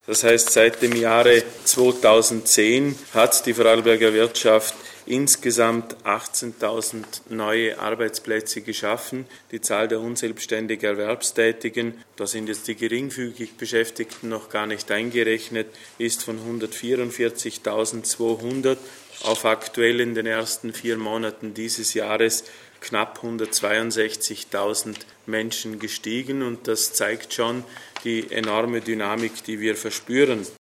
Das heißt, seit dem Jahre 2010 hat die Vorarlberger Wirtschaft insgesamt 18.000 neue Arbeitsplätze geschaffen. Die Zahl der unselbstständig Erwerbstätigen, da sind jetzt die geringfügig Beschäftigten noch gar nicht eingerechnet, ist von 144.200 auf aktuell in den ersten 4 Monaten dieses Jahres knapp 162.000 Menschen gestiegen, und das zeigt schon die enorme Dynamik, die wir verspüren.